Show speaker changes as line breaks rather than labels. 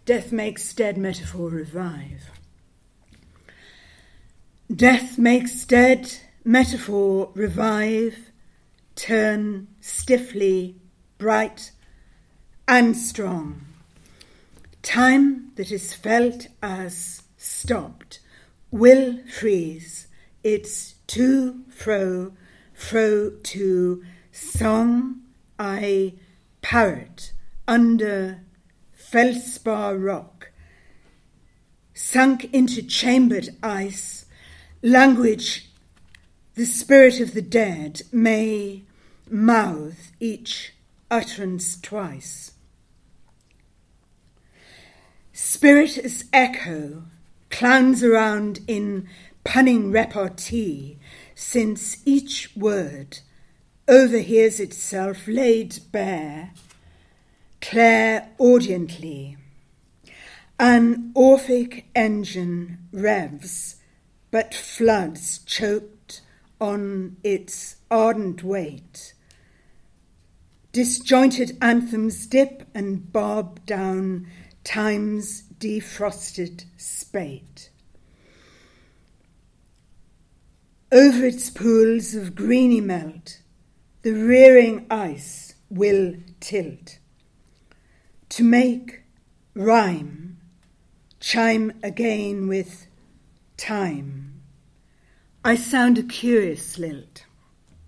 Death makes dead metaphor revive. Death makes dead metaphor revive, turn stiffly, bright and strong. Time that is felt as stopped will freeze its to, fro to song I parrot under feldspar rock, sunk into chambered ice, language the spirit of the dead may mouth each utterance twice. Spirit as echo clowns around in punning repartee, since each word overhears itself laid bare, clairaudiently. An Orphic engine revs, but floods choked on its ardent weight. Disjointed anthems dip and bob down time's defrosted spate. Over its pools of greeny melt, the rearing ice will tilt. To make rhyme chime again with time, I sound a curious lilt.